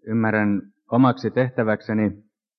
Ymmärrän omaksi tehtäväkseni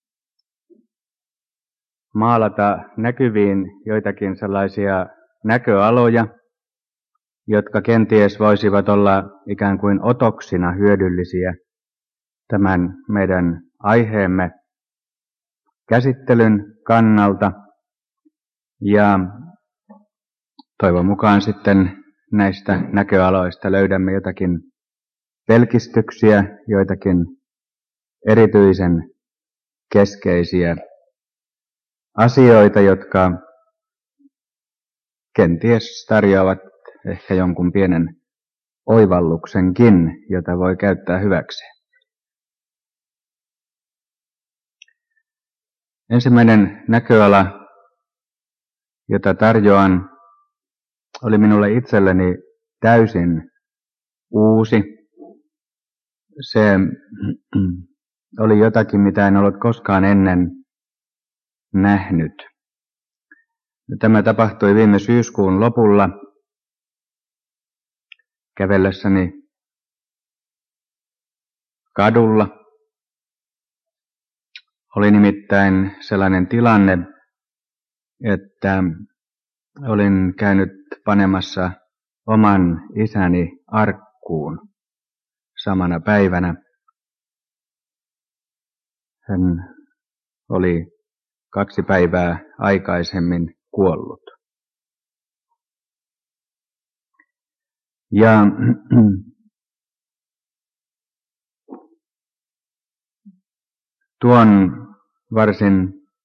maalata näkyviin joitakin sellaisia näköaloja, jotka kenties voisivat olla ikään kuin otoksina hyödyllisiä tämän meidän aiheemme käsittelyn kannalta. Ja toivon mukaan sitten näistä näköaloista löydämme jotakin pelkistyksiä, joitakin erityisen keskeisiä asioita, jotka kenties tarjoavat ehkä jonkun pienen oivalluksenkin, jota voi käyttää hyväksi. Ensimmäinen näköala, jota tarjoan, oli minulle itselleni täysin uusi. Se oli jotakin, mitä en ollut koskaan ennen nähnyt. Tämä tapahtui viime syyskuun lopulla kävellessäni kadulla. Oli nimittäin sellainen tilanne, että olin käynyt panemassa oman isäni arkkuun samana päivänä. Hän oli 2 päivää aikaisemmin kuollut. Ja tuon varsin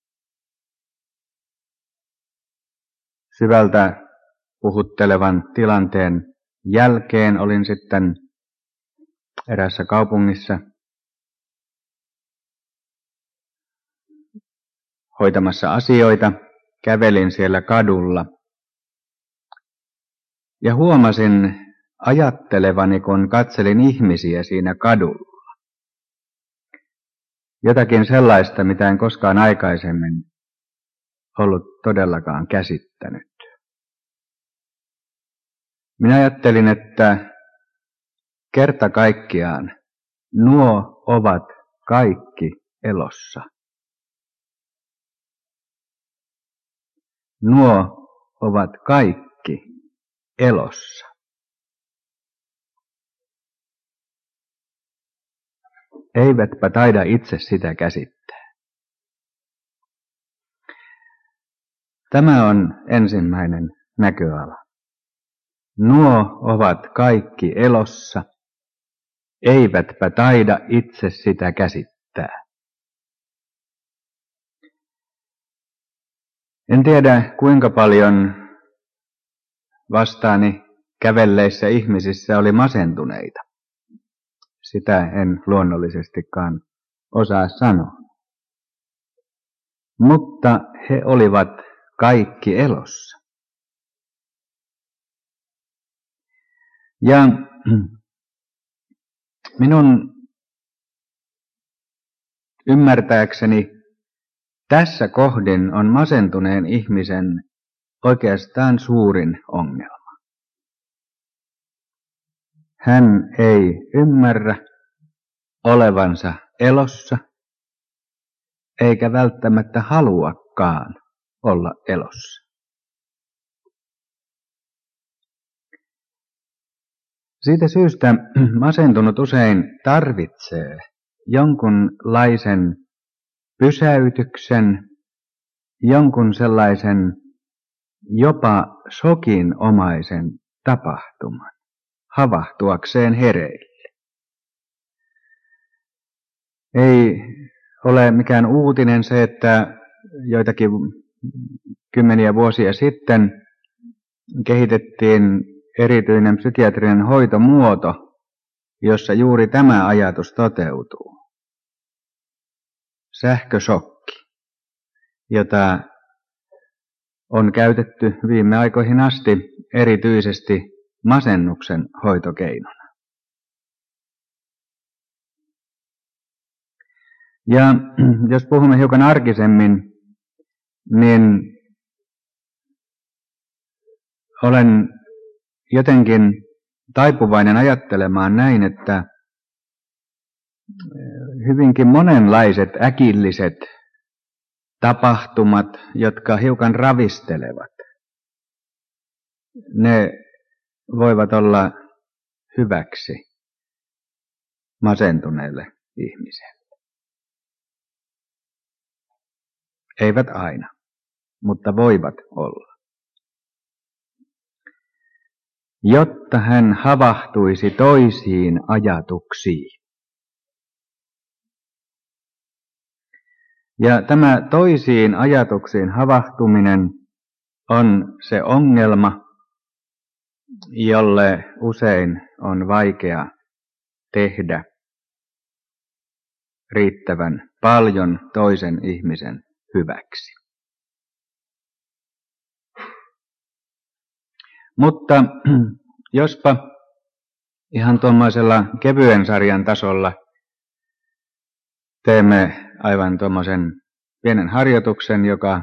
syvältä puhuttelevan tilanteen jälkeen olin sitten eräässä kaupungissa hoitamassa asioita, kävelin siellä kadulla ja huomasin ajattelevani, kun katselin ihmisiä siinä kadulla, jotakin sellaista, mitä en koskaan aikaisemmin ollut todellakaan käsittänyt. Minä ajattelin, että kerta kaikkiaan nuo ovat kaikki elossa. Nuo ovat kaikki elossa. Eivätpä taida itse sitä käsittää. Tämä on ensimmäinen näköala. Nuo ovat kaikki elossa, eivätpä taida itse sitä käsittää. En tiedä, kuinka paljon vastaani kävelleissä ihmisissä oli masentuneita. Sitä en luonnollisestikaan osaa sanoa. Mutta he olivat kaikki elossa. Ja minun ymmärtääkseni tässä kohdin on masentuneen ihmisen oikeastaan suurin ongelma. Hän ei ymmärrä olevansa elossa, eikä välttämättä haluakaan olla elossa. Siitä syystä masentunut usein tarvitsee jonkunlaisen pysäytyksen, jonkun sellaisen jopa shokinomaisen tapahtuman havahtuakseen hereille. Ei ole mikään uutinen se, että joitakin kymmeniä vuosia sitten kehitettiin erityinen psykiatrinen hoitomuoto, jossa juuri tämä ajatus toteutuu. Sähköshokki, jota on käytetty viime aikoihin asti erityisesti masennuksen hoitokeinona. Ja jos puhumme hiukan arkisemmin, niin olen jotenkin taipuvainen ajattelemaan näin, että hyvinkin monenlaiset äkilliset tapahtumat, jotka hiukan ravistelevat. Ne voivat olla hyväksi masentuneelle ihmiselle. Eivät aina, mutta voivat olla. Jotta hän havahtuisi toisiin ajatuksiin. Ja tämä toisiin ajatuksiin havahtuminen on se ongelma, jolle usein on vaikea tehdä riittävän paljon toisen ihmisen hyväksi. Mutta jospa ihan tuommoisella kevyen sarjan tasolla teemme aivan tuommoisen pienen harjoituksen, joka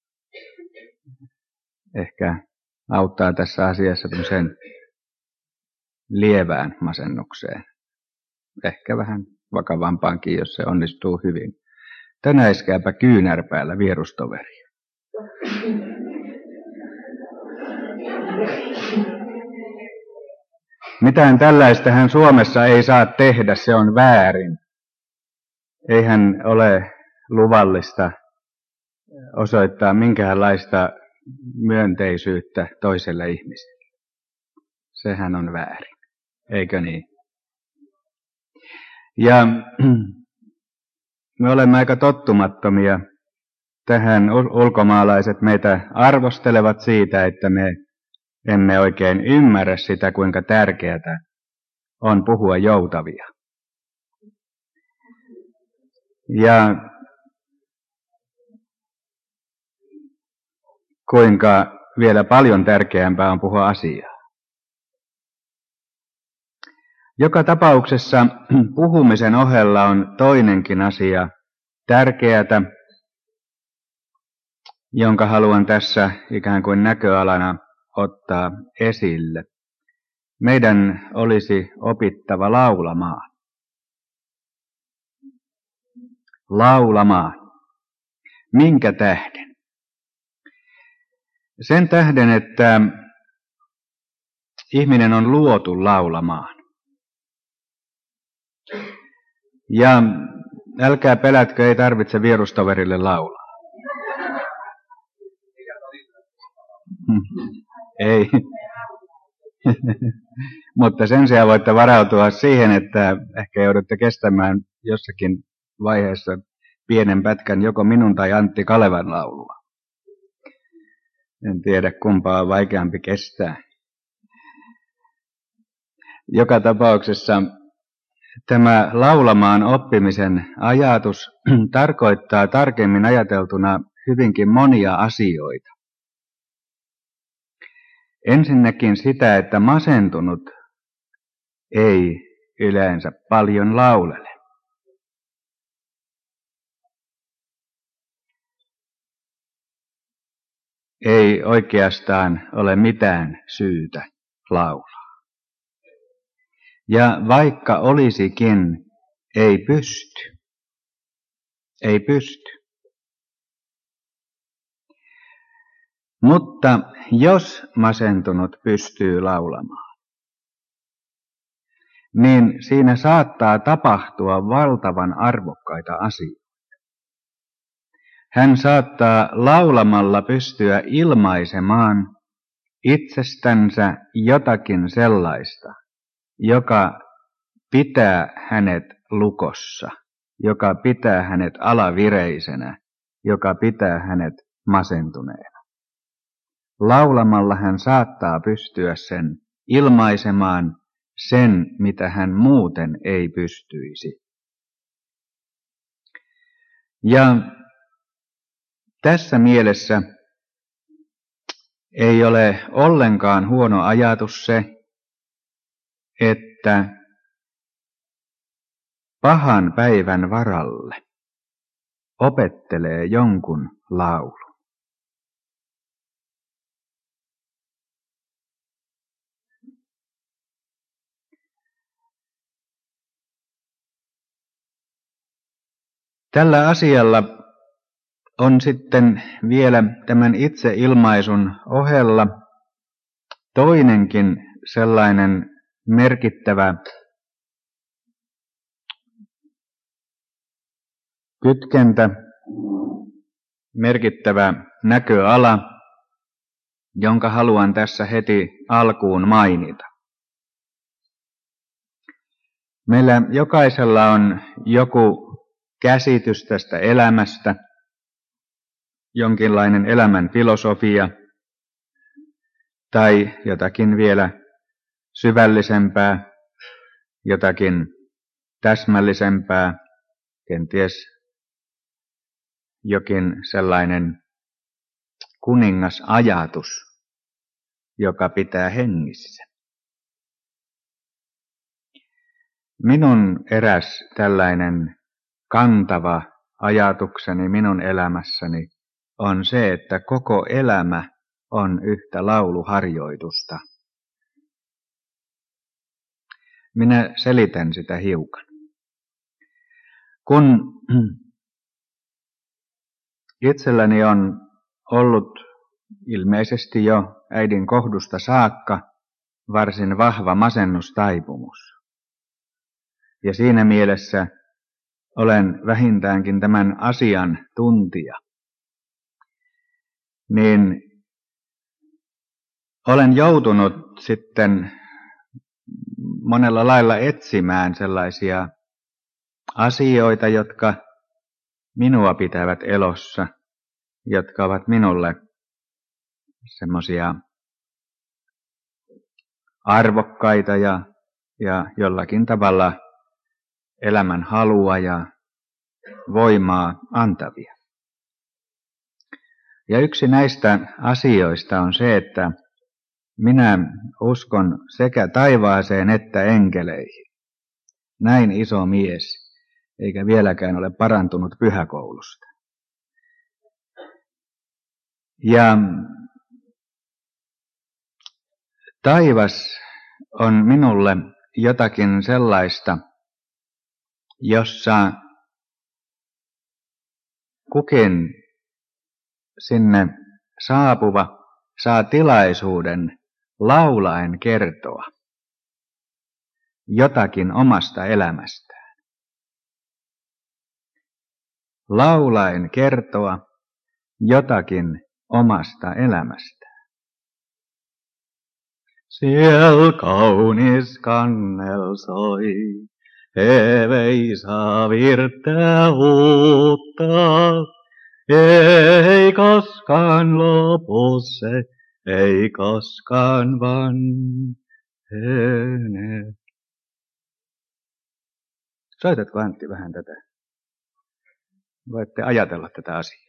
ehkä auttaa tässä asiassa tämmöiseen lievään masennukseen. Ehkä vähän vakavampaankin, jos se onnistuu hyvin. Tänäiskääpä kyynärpäällä vierustoveri. Mitään tällaista hän Suomessa ei saa tehdä, se on väärin. Eihän ole luvallista osoittaa minkäänlaista myönteisyyttä toiselle ihmiselle. Sehän on väärin, eikö niin? Ja me olemme aika tottumattomia tähän. Ulkomaalaiset meitä arvostelevat siitä, että me emme oikein ymmärrä sitä, kuinka tärkeää on puhua joutavia. Ja kuinka vielä paljon tärkeämpää on puhua asiaa. Joka tapauksessa puhumisen ohella on toinenkin asia tärkeätä, jonka haluan tässä ikään kuin näköalana ottaa esille. Meidän olisi opittava laulamaan. Laulamaan. Minkä tähden? Sen tähden, että ihminen on luotu laulamaan. Ja älkää pelätkö, ei tarvitse vierustoverille laulaa. Ei. Mutta sen sijaan voitte varautua siihen, että ehkä joudutte kestämään jossakin vaiheessa pienen pätkän joko minun tai Antti Kalevan laulua. En tiedä, kumpaa on vaikeampi kestää. Joka tapauksessa tämä laulamaan oppimisen ajatus tarkoittaa tarkemmin ajateltuna hyvinkin monia asioita. Ensinnäkin sitä, että masentunut ei yleensä paljon laulele. Ei oikeastaan ole mitään syytä laulaa. Ja vaikka olisikin, ei pysty. Ei pysty. Mutta jos masentunut pystyy laulamaan, niin siinä saattaa tapahtua valtavan arvokkaita asioita. Hän saattaa laulamalla pystyä ilmaisemaan itsestänsä jotakin sellaista, joka pitää hänet lukossa, joka pitää hänet alavireisenä, joka pitää hänet masentuneena. Laulamalla hän saattaa pystyä sen ilmaisemaan sen, mitä hän muuten ei pystyisi. Ja tässä mielessä ei ole ollenkaan huono ajatus se, että pahan päivän varalle opettelee jonkun laulun. Tällä asialla on sitten vielä tämän itseilmaisun ohella toinenkin sellainen merkittävä kytkentä, merkittävä näköala, jonka haluan tässä heti alkuun mainita. Meillä jokaisella on joku käsitys tästä elämästä, jonkinlainen elämän filosofia tai jotakin vielä syvällisempää, jotakin täsmällisempää, kenties jokin sellainen kuningasajatus, joka pitää hengissä. Minun eräs tällainen kantava ajatukseni minun elämässäni on se, että koko elämä on yhtä lauluharjoitusta. Minä selitän sitä hiukan. Kun itselläni on ollut ilmeisesti jo äidin kohdusta saakka varsin vahva masennustaipumus. Ja siinä mielessä olen vähintäänkin tämän asian tuntija. Niin olen joutunut sitten monella lailla etsimään sellaisia asioita, jotka minua pitävät elossa, jotka ovat minulle semmoisia arvokkaita ja jollakin tavalla elämän halua ja voimaa antavia. Ja yksi näistä asioista on se, että minä uskon sekä taivaaseen että enkeleihin. Näin iso mies, eikä vieläkään ole parantunut pyhäkoulusta. Ja taivas on minulle jotakin sellaista, jossa kukin sinne saapuva saa tilaisuuden laulaen kertoa jotakin omasta elämästään. Laulaen kertoa jotakin omasta elämästään. Siel kaunis kannel soi, he veisaa virtää uutta. Ei koskaan lopu se, ei koskaan vanhene. Soitatko Antti vähän tätä? Voitte ajatella tätä asiaa.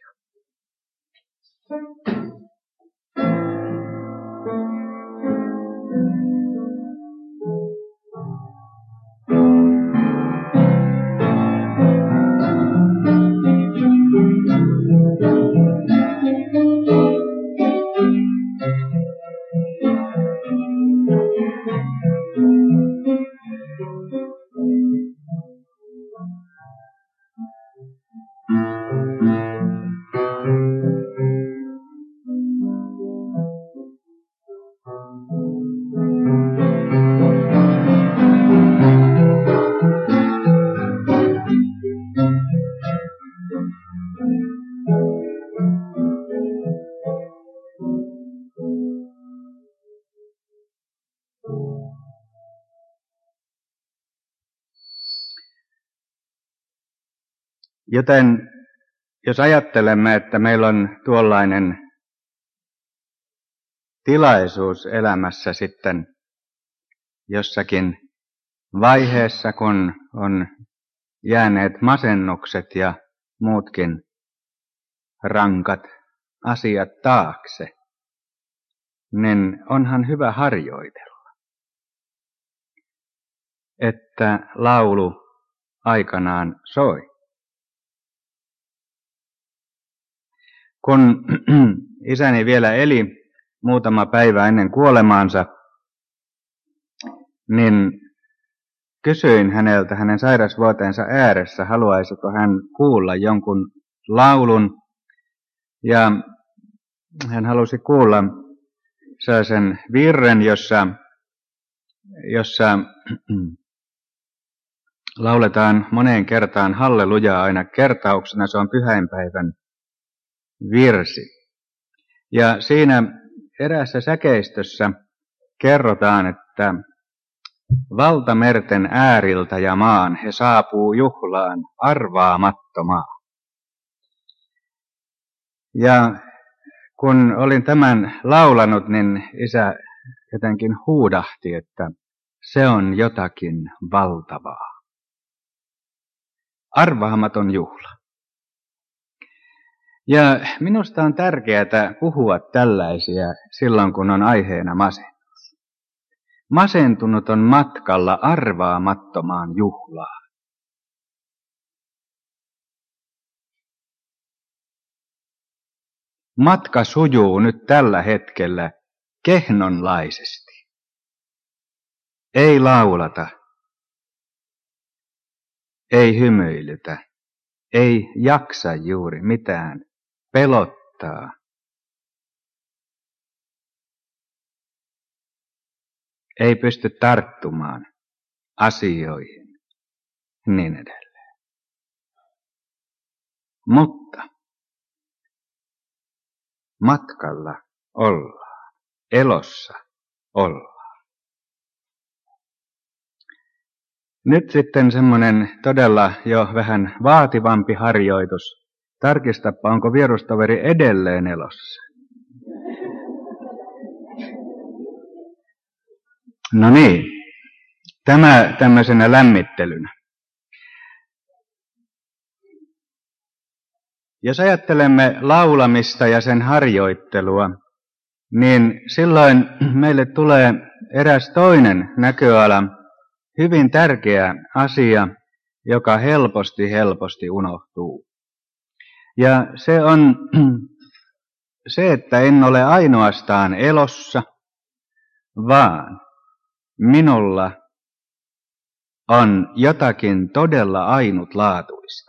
Joten jos ajattelemme, että meillä on tuollainen tilaisuus elämässä sitten jossakin vaiheessa, kun on jääneet masennukset ja muutkin rankat asiat taakse, niin onhan hyvä harjoitella, että laulu aikanaan soi. Kun isäni vielä eli muutama päivä ennen kuolemaansa, niin kysyin häneltä hänen sairasvuoteensa ääressä, haluaisiko hän kuulla jonkun laulun. Ja hän halusi kuulla sellaisen virren, jossa lauletaan moneen kertaan hallelujaa aina kertauksena. Se on pyhäinpäivän virsi. Ja siinä eräässä säkeistössä kerrotaan, että valtamerten ääriltä ja maan he saapuu juhlaan arvaamattomaan. Ja kun olin tämän laulanut, niin isä jotenkin huudahti, että se on jotakin valtavaa. Arvaamaton juhla. Ja minusta on tärkeää puhua tällaisia silloin, kun on aiheena masennus. Masentunut on matkalla arvaamattomaan juhlaan. Matka sujuu nyt tällä hetkellä kehnonlaisesti. Ei laulata, ei hymyilytä, ei jaksa juuri mitään, pelottaa. Ei pysty tarttumaan asioihin, niin edelleen. Mutta matkalla ollaan, elossa ollaan. Nyt sitten semmoinen todella jo vähän vaativampi harjoitus. Tarkistapa, onko vierustoveri edelleen elossa. No niin, tämä tämmöisenä lämmittelynä. Jos ajattelemme laulamista ja sen harjoittelua, niin silloin meille tulee eräs toinen näköala, hyvin tärkeä asia, joka helposti unohtuu. Ja se on se, että en ole ainoastaan elossa, vaan minulla on jotakin todella ainutlaatuista.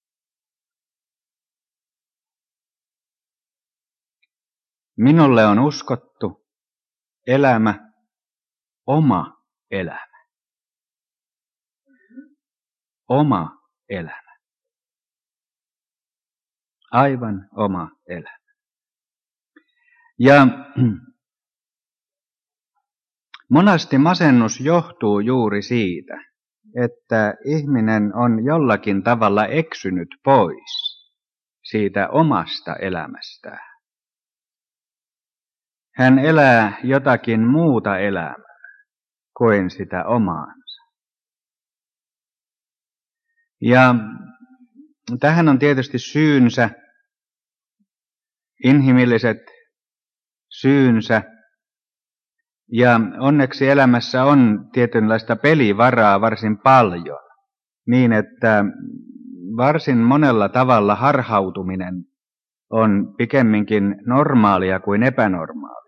Minulle on uskottu elämä, oma elämä. Oma elämä. Aivan oma elämä. Ja monasti masennus johtuu juuri siitä, että ihminen on jollakin tavalla eksynyt pois siitä omasta elämästään. Hän elää jotakin muuta elämää kuin sitä omaansa. Ja tähän on tietysti syynsä, inhimilliset syynsä. Ja onneksi elämässä on tietynlaista pelivaraa varsin paljon, niin että varsin monella tavalla harhautuminen on pikemminkin normaalia kuin epänormaalia.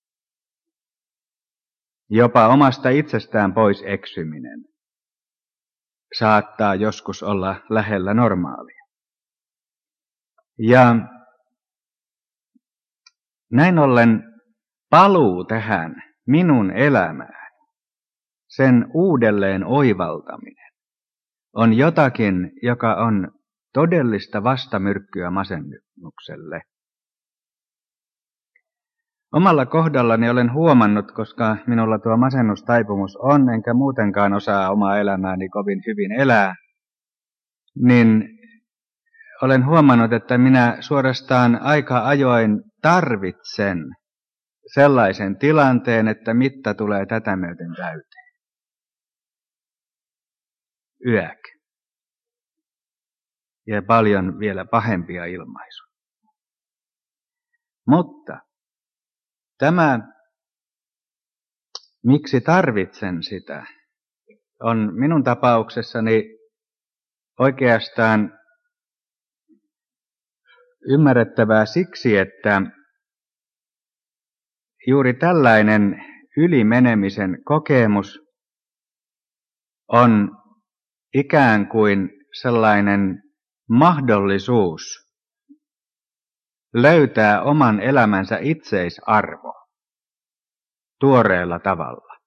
Jopa omasta itsestään pois eksyminen saattaa joskus olla lähellä normaalia. Ja näin ollen paluu tähän minun elämään, sen uudelleen oivaltaminen, on jotakin, joka on todellista vastamyrkkyä masennukselle. Omalla kohdallani olen huomannut, koska minulla tuo masennustaipumus on, enkä muutenkaan osaa omaa elämääni kovin hyvin elää, niin olen huomannut, että minä suorastaan aika ajoin tarvitsen sellaisen tilanteen, että mitta tulee tätä myöten täyteen. Yäk. Ja paljon vielä pahempia ilmaisuja. Mutta tämä, miksi tarvitsen sitä, on minun tapauksessani oikeastaan ymmärrettävää siksi, että juuri tällainen ylimenemisen kokemus on ikään kuin sellainen mahdollisuus löytää oman elämänsä itseisarvo tuoreella tavalla.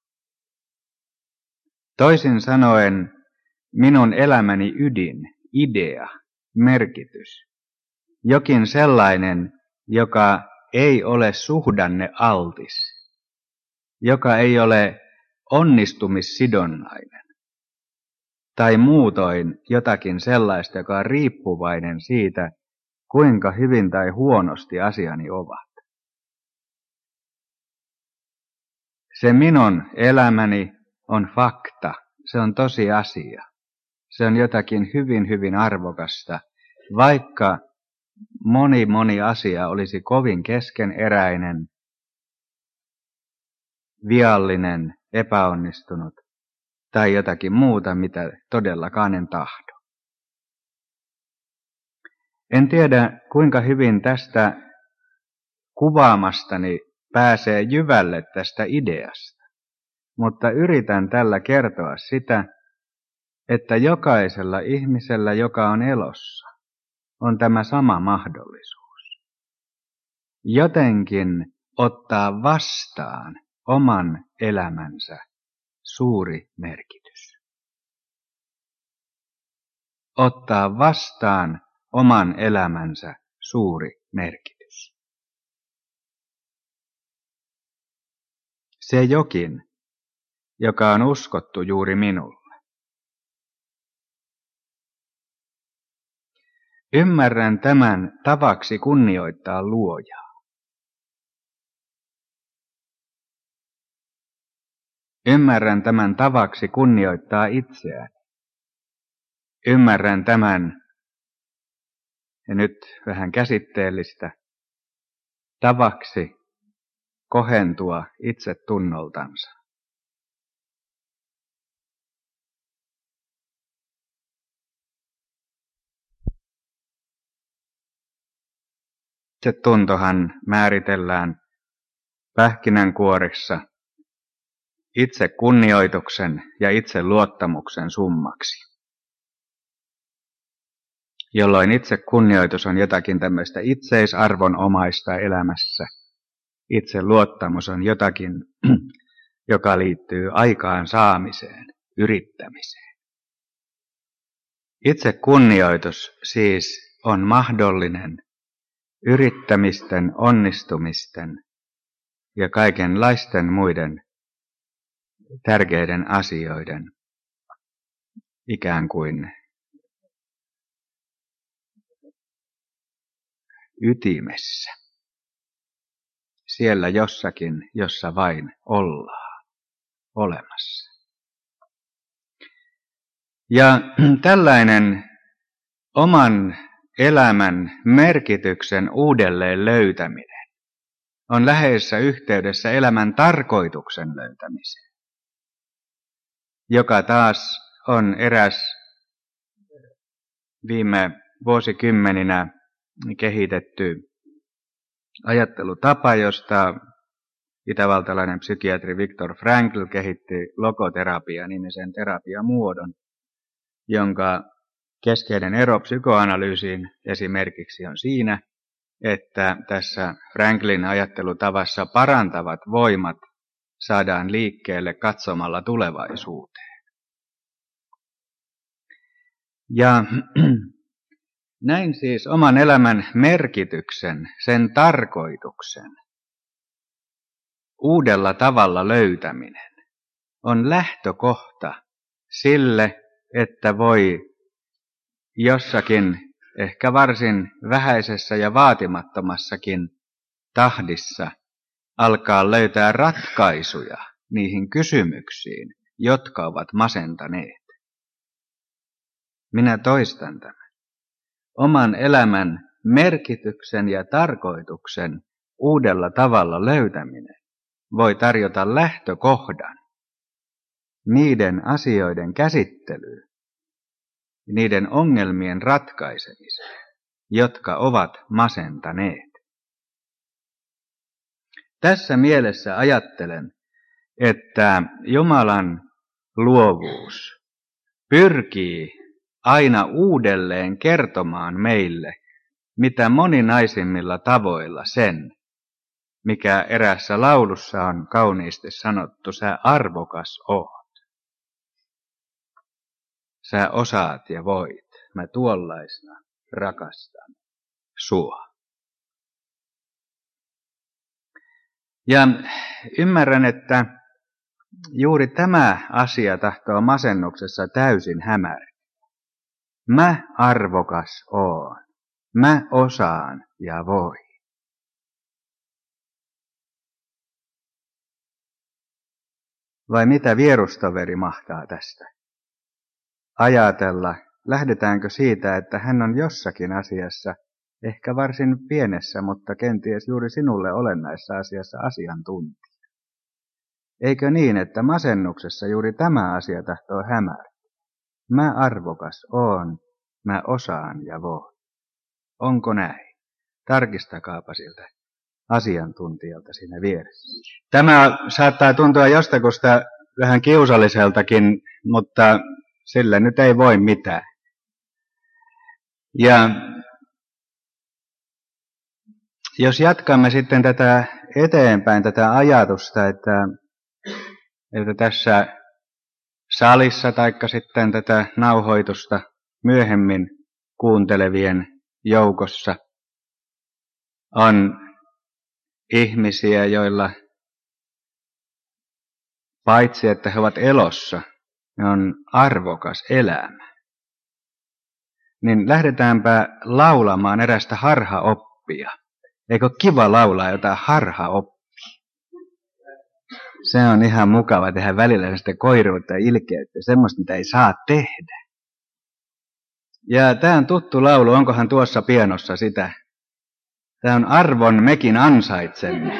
Toisin sanoen minun elämäni ydin, idea, merkitys, jokin sellainen, joka ei ole suhdannealtis, joka ei ole onnistumissidonnainen tai muutoin jotakin sellaista, joka on riippuvainen siitä, kuinka hyvin tai huonosti asiani ovat. Se minun elämäni on fakta, se on tosiasia, se on jotakin hyvin, hyvin arvokasta, vaikka moni asia olisi kovin keskeneräinen, viallinen, epäonnistunut tai jotakin muuta, mitä todellakaan en tahdo. En tiedä, kuinka hyvin tästä kuvaamastani pääsee jyvälle tästä ideasta, mutta yritän tällä kertoa sitä, että jokaisella ihmisellä, joka on elossa, on tämä sama mahdollisuus. Jotenkin ottaa vastaan oman elämänsä suuri merkitys. Ottaa vastaan oman elämänsä suuri merkitys. Se jokin, joka on uskottu juuri minulle. Ymmärrän tämän tavaksi kunnioittaa luojaa. Ymmärrän tämän tavaksi kunnioittaa itseäni. Ymmärrän tämän, ja nyt vähän käsitteellistä, tavaksi kohentua itsetunnoltansa. Itsetuntohan määritellään pähkinänkuoressa itsekunnioituksen ja itseluottamuksen summaksi, jolloin itsekunnioitus on jotakin tämmöistä itseisarvonomaista elämässä. Itseluottamus on jotakin, joka liittyy aikaan saamiseen, yrittämiseen. Itsekunnioitus siis on mahdollinen yrittämisten, onnistumisten ja kaikenlaisten muiden tärkeiden asioiden ikään kuin ytimessä. Siellä jossakin, jossa vain ollaan olemassa. Ja tällainen oman elämän merkityksen uudelleen löytäminen on läheisessä yhteydessä elämän tarkoituksen löytämiseen, joka taas on eräs viime vuosikymmeninä kehitetty ajattelutapa, josta itävaltalainen psykiatri Viktor Frankl kehitti logoterapia-nimisen terapiamuodon, jonka keskeinen ero psykoanalyysiin esimerkiksi on siinä, että tässä Franklin ajattelutavassa parantavat voimat saadaan liikkeelle katsomalla tulevaisuuteen. Ja näin siis oman elämän merkityksen, sen tarkoituksen, uudella tavalla löytäminen on lähtökohta sille, että voi jossakin ehkä varsin vähäisessä ja vaatimattomassakin tahdissa alkaa löytää ratkaisuja niihin kysymyksiin, jotka ovat masentaneet. Minä toistan tämän. Oman elämän merkityksen ja tarkoituksen uudella tavalla löytäminen voi tarjota lähtökohdan niiden asioiden käsittelyyn, niiden ongelmien ratkaisemiseen, jotka ovat masentaneet. Tässä mielessä ajattelen, että Jumalan luovuus pyrkii aina uudelleen kertomaan meille, mitä moninaisimmilla tavoilla sen, mikä eräässä laulussa on kauniisti sanottu, sä arvokas oot. Sä osaat ja voit, mä tuollaisena rakastan sua. Ja ymmärrän, että juuri tämä asia tahtoo masennuksessa täysin hämärä. Mä arvokas oon, mä osaan ja voi. Vai mitä vierustoveri mahtaa tästä? Ajatella, lähdetäänkö siitä, että hän on jossakin asiassa, ehkä varsin pienessä, mutta kenties juuri sinulle olennaisessa asiassa asiantuntija. Eikö niin, että masennuksessa juuri tämä asia tahtoo hämärä? Mä arvokas oon, mä osaan ja voin. Onko näin? Tarkistakaapa siltä asiantuntijalta siinä vieressä. Tämä saattaa tuntua jostakusta vähän kiusalliseltakin, mutta sillä nyt ei voi mitään. Ja jos jatkamme sitten tätä eteenpäin, tätä ajatusta, että tässä salissa taikka sitten tätä nauhoitusta myöhemmin kuuntelevien joukossa on ihmisiä, joilla paitsi että he ovat elossa, ne on arvokas elämä. Niin lähdetäänpä laulamaan erästä harhaoppia. Eikö kiva laulaa jotain harhaoppia? Se on ihan mukava tehdä välillä sitä koiruutta ja ilkeyttä, semmoista mitä ei saa tehdä. Ja tämä on tuttu laulu, onkohan tuossa pianossa sitä? Tämä on Arvon mekin ansaitsemme.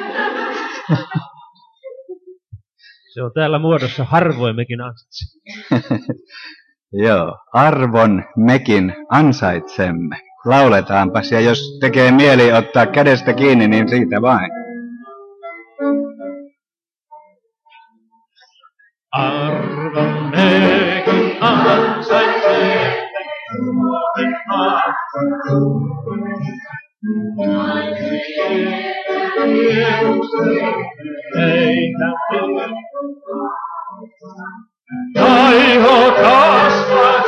Se on täällä muodossa harvoin mekin ansaitsemme. Joo, arvon mekin ansaitsemme. Lauletaanpas, ja jos tekee mieli ottaa kädestä kiinni, niin siitä vain. Arvon mekin ansaitsemme. Taiho kasvaa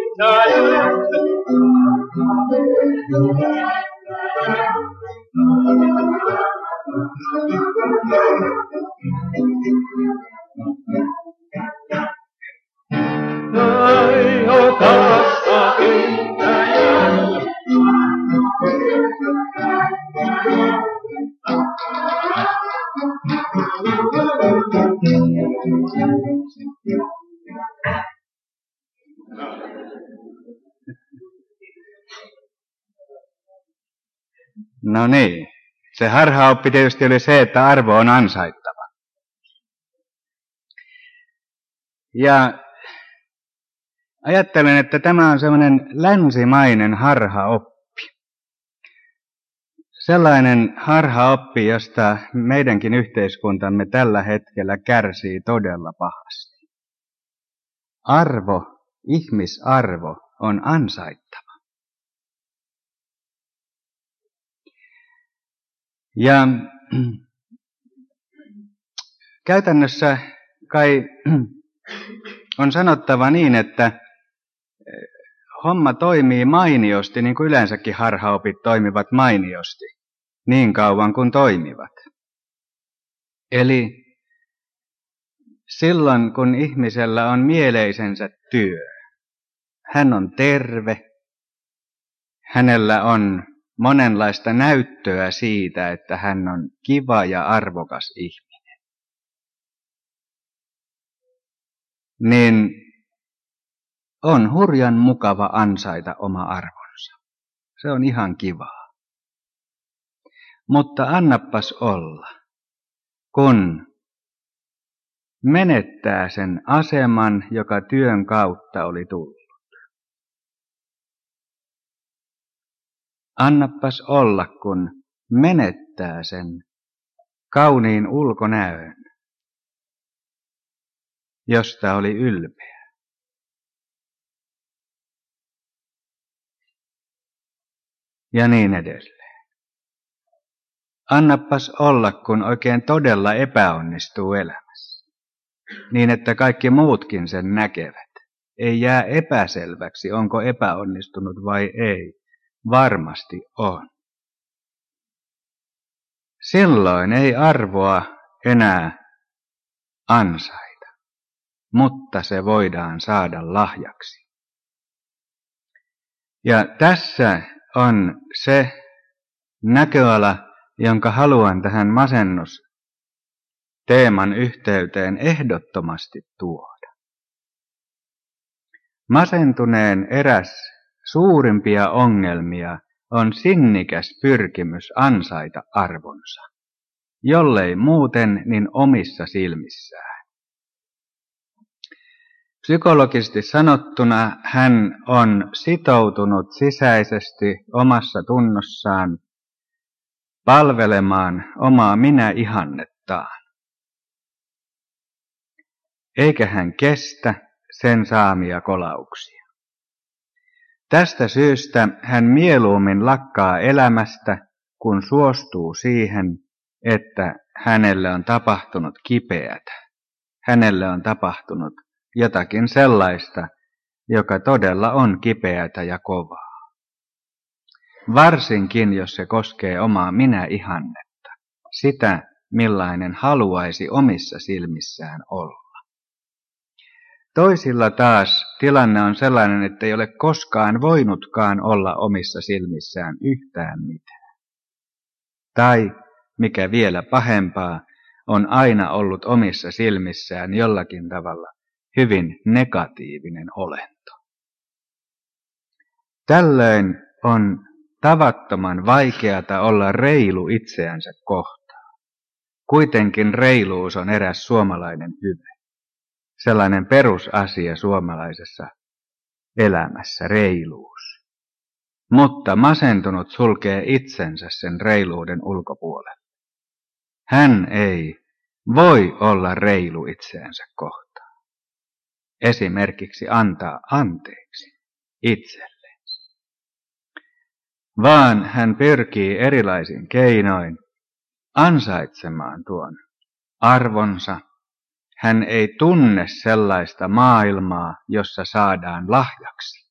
Taiho kasvaa No niin, se harhaoppi tietysti oli se, että arvo on ansaittava. Ja ajattelen, että tämä on semmoinen länsimainen harhaoppi. Sellainen harhaoppi, josta meidänkin yhteiskuntamme tällä hetkellä kärsii todella pahasti. Arvo, ihmisarvo on ansaittava. Ja käytännössä kai on sanottava niin, että homma toimii mainiosti, niin kuin yleensäkin harhaopit toimivat mainiosti, niin kauan kuin toimivat. Eli silloin, kun ihmisellä on mieleisensä työ, hän on terve, hänellä on monenlaista näyttöä siitä, että hän on kiva ja arvokas ihminen, niin on hurjan mukava ansaita oma arvonsa. Se on ihan kivaa. Mutta annapas olla, kun menettää sen aseman, joka työn kautta oli tullut. Annapas olla, kun menettää sen kauniin ulkonäön, josta oli ylpeä. ja niin edelleen. Annapas olla, kun oikein todella epäonnistuu elämässä, niin että kaikki muutkin sen näkevät. Ei jää epäselväksi, onko epäonnistunut vai ei. Varmasti on. Silloin ei arvoa enää ansaita, mutta se voidaan saada lahjaksi. Ja tässä on se näköala, jonka haluan tähän masennusteeman yhteyteen ehdottomasti tuoda. Masentuneen eräs suurimpia ongelmia on sinnikäs pyrkimys ansaita arvonsa, jollei muuten, niin omissa silmissään. Psykologisesti sanottuna hän on sitoutunut sisäisesti omassa tunnossaan palvelemaan omaa minä-ihannettaan. Eikä hän kestä sen saamia kolauksia. Tästä syystä hän mieluummin lakkaa elämästä, kun suostuu siihen, että hänelle on tapahtunut kipeätä. Hänelle on tapahtunut jotakin sellaista, joka todella on kipeätä ja kovaa. Varsinkin, jos se koskee omaa minä-ihannetta, sitä millainen haluaisi omissa silmissään olla. Toisilla taas tilanne on sellainen, että ei ole koskaan voinutkaan olla omissa silmissään yhtään mitään. Tai, mikä vielä pahempaa, on aina ollut omissa silmissään jollakin tavalla hyvin negatiivinen olento. Tällöin on tavattoman vaikeata olla reilu itseänsä kohtaan. Kuitenkin reiluus on eräs suomalainen hyve. Sellainen perusasia suomalaisessa elämässä, reiluus. Mutta masentunut sulkee itsensä sen reiluuden ulkopuolelle. Hän ei voi olla reilu itseänsä kohtaan. Esimerkiksi antaa anteeksi itselleen. Vaan hän pyrkii erilaisin keinoin ansaitsemaan tuon arvonsa. Hän ei tunne sellaista maailmaa, jossa saadaan lahjaksi.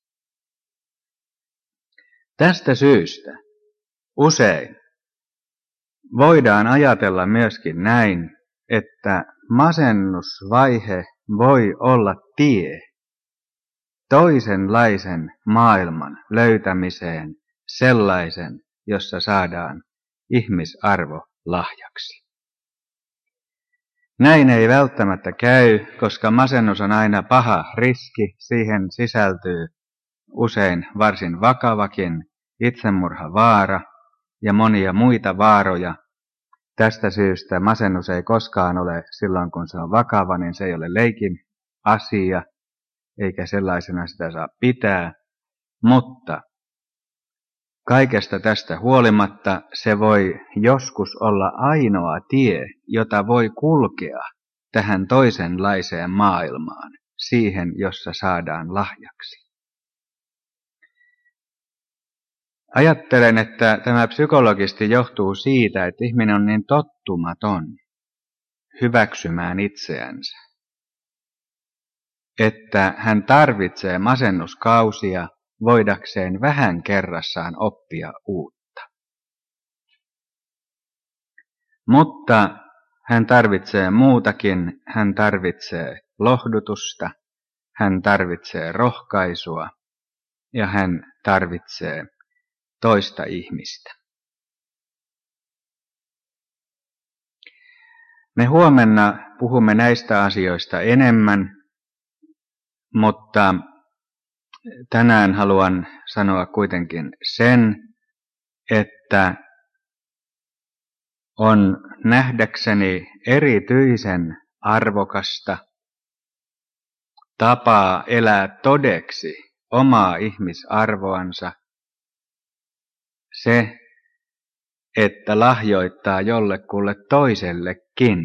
Tästä syystä usein voidaan ajatella myöskin näin, että masennusvaihe voi olla tie toisenlaisen maailman löytämiseen, sellaisen, jossa saadaan ihmisarvo lahjaksi. Näin ei välttämättä käy, koska masennus on aina paha riski, siihen sisältyy usein varsin vakavakin itsemurhavaara ja monia muita vaaroja. Tästä syystä masennus ei koskaan ole, silloin kun se on vakava, niin se ei ole leikin asia, eikä sellaisena sitä saa pitää, mutta kaikesta tästä huolimatta se voi joskus olla ainoa tie, jota voi kulkea tähän toisenlaiseen maailmaan, siihen, jossa saadaan lahjaksi. Ajattelen, että tämä psykologisesti johtuu siitä, että ihminen on niin tottumaton hyväksymään itseänsä, että hän tarvitsee masennuskausia voidakseen vähän kerrassaan oppia uutta. Mutta hän tarvitsee muutakin, hän tarvitsee lohdutusta, hän tarvitsee rohkaisua ja hän tarvitsee toista ihmistä. Me huomenna puhumme näistä asioista enemmän, mutta tänään haluan sanoa kuitenkin sen, että on nähdäkseni erityisen arvokasta tapaa elää todeksi omaa ihmisarvoansa se, että lahjoittaa jollekulle toisellekin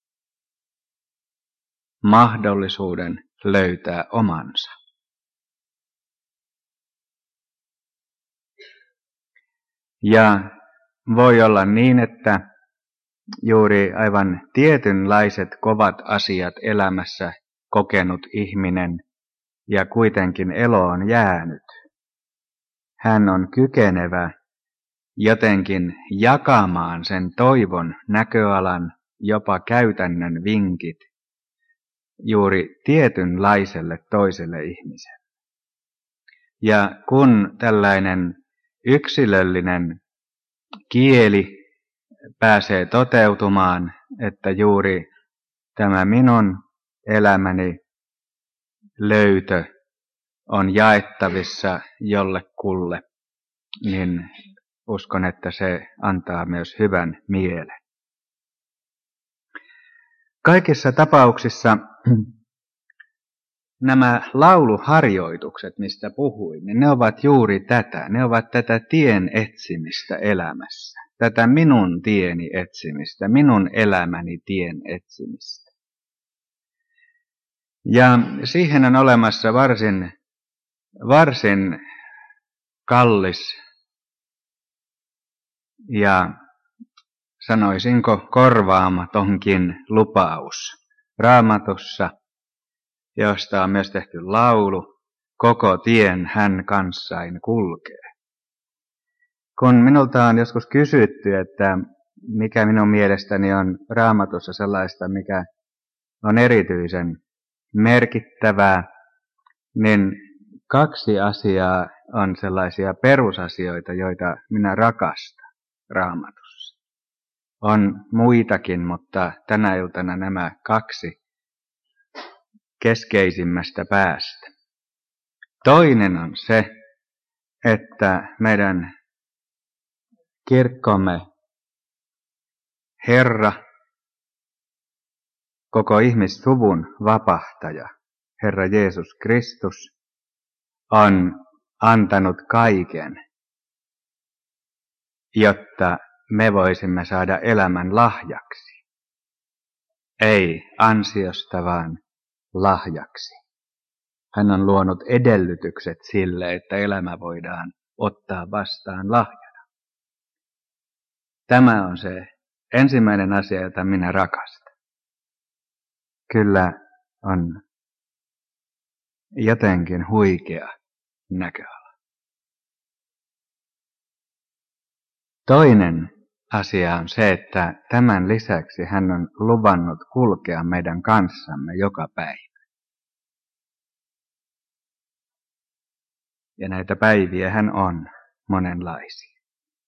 mahdollisuuden löytää omansa. Ja voi olla niin, että juuri aivan tietynlaiset kovat asiat elämässä kokenut ihminen ja kuitenkin eloon jäänyt. Hän on kykenevä jotenkin jakamaan sen toivon näköalan, jopa käytännön vinkit juuri tietynlaiselle toiselle ihmiselle. Ja kun tällainen yksilöllinen kieli pääsee toteutumaan, että juuri tämä minun elämäni löytö on jaettavissa jollekulle, niin uskon, että se antaa myös hyvän mielen. Kaikissa tapauksissa nämä lauluharjoitukset, mistä puhuin, niin ne ovat juuri tätä. Ne ovat tätä tien etsimistä elämässä. Tätä minun tieni etsimistä, minun elämäni tien etsimistä. Ja siihen on olemassa varsin kallis ja sanoisinko korvaamatonkin lupaus Raamatussa, josta on myös tehty laulu, koko tien hän kanssain kulkee. Kun minulta on joskus kysytty, että mikä minun mielestäni on Raamatussa sellaista, mikä on erityisen merkittävää, niin 2 asiaa on sellaisia perusasioita, joita minä rakastan Raamatussa. On muitakin, mutta tänä iltana nämä 2 keskeisimmästä päästä. Toinen on se, että meidän kirkkomme Herra, koko ihmissuvun vapahtaja, Herra Jeesus Kristus, on antanut kaiken, jotta me voisimme saada elämän lahjaksi. Ei ansiosta, vaan lahjaksi. Hän on luonut edellytykset sille, että elämä voidaan ottaa vastaan lahjana. Tämä on se ensimmäinen asia, jota minä rakastan. Kyllä on jotenkin huikea näköala. Toinen asia on se, että tämän lisäksi hän on luvannut kulkea meidän kanssamme joka päivä. Ja näitä päiviä hän on monenlaisia.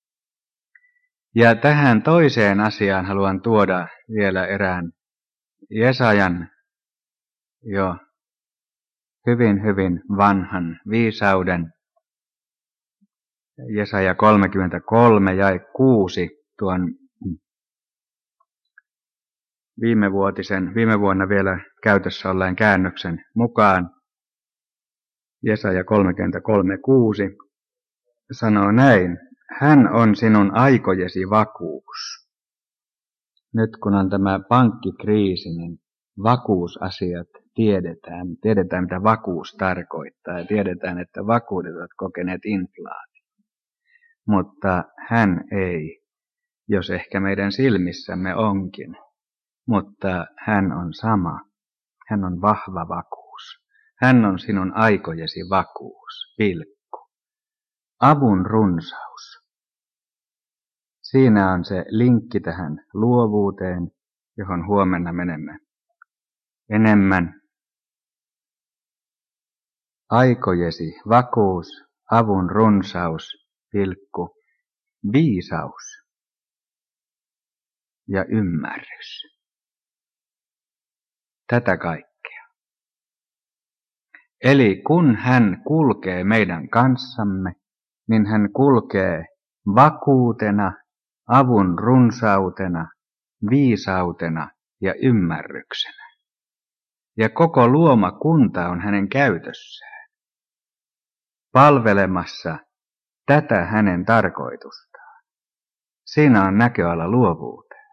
Ja tähän toiseen asiaan haluan tuoda vielä erään Jesajan jo hyvin vanhan viisauden. Jesaja 33 jae 6 tuon viime vuonna vielä käytössä olleen käännöksen mukaan. Jesaja 33:6 sanoo näin: hän on sinun aikojesi vakuus. Nyt kun on tämä pankkikriisi, niin vakuusasiat tiedetään mitä vakuus tarkoittaa ja tiedetään, että vakuudet ovat kokeneet inflaatio. Mutta hän ei, jos ehkä meidän silmissämme onkin, mutta hän on sama. Hän on vahva vakuus. Hän on sinun aikojesi vakuus, pilkku. Avun runsaus. Siinä on se linkki tähän luovuuteen, johon huomenna menemme enemmän. Aikojesi vakuus, avun runsaus, pilkku, viisaus ja ymmärrys. Tätä kaikkea. Eli kun hän kulkee meidän kanssamme, niin hän kulkee vakuutena, avun runsautena, viisautena ja ymmärryksenä. Ja koko luomakunta on hänen käytössään, palvelemassa tätä hänen tarkoitustaan. Siinä on näköala luovuuteen.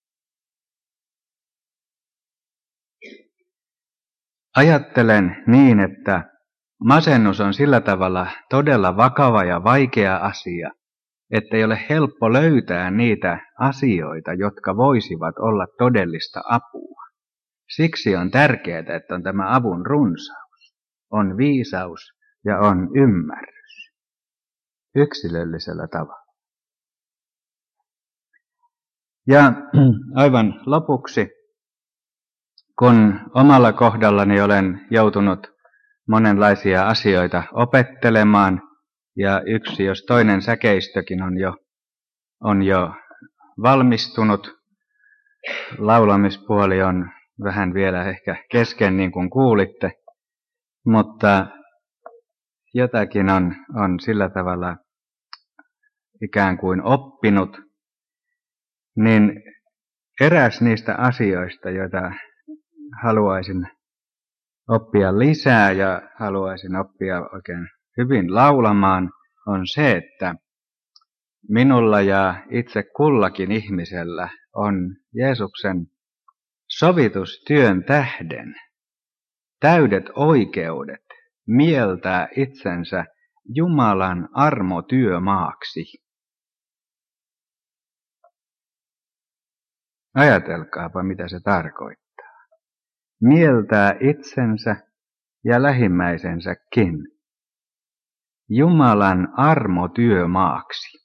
Ajattelen niin, että masennus on sillä tavalla todella vakava ja vaikea asia, että ei ole helppo löytää niitä asioita, jotka voisivat olla todellista apua. Siksi on tärkeää, että on tämä avun runsaus, on viisaus ja on ymmärrys yksilöllisellä tavalla. Ja aivan lopuksi, kun omalla kohdallani olen joutunut monenlaisia asioita opettelemaan, ja yksi jos toinen säkeistökin on jo valmistunut, laulamispuoli on vähän vielä ehkä kesken, niin kuin kuulitte, mutta jotakin on sillä tavalla ikään kuin oppinut, niin eräs niistä asioista, joita haluaisin oppia lisää ja haluaisin oppia oikein hyvin laulamaan, on se, että minulla ja itse kullakin ihmisellä on Jeesuksen sovitustyön tähden täydet oikeudet mieltää itsensä Jumalan armotyömaaksi. Ajatelkaapa, mitä se tarkoittaa. Mieltää itsensä ja lähimmäisensäkin Jumalan armotyömaaksi.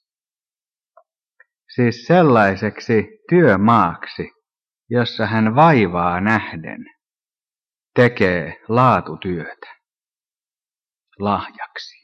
Siis sellaiseksi työmaaksi, jossa hän vaivaa nähden tekee laatutyötä lahjaksi.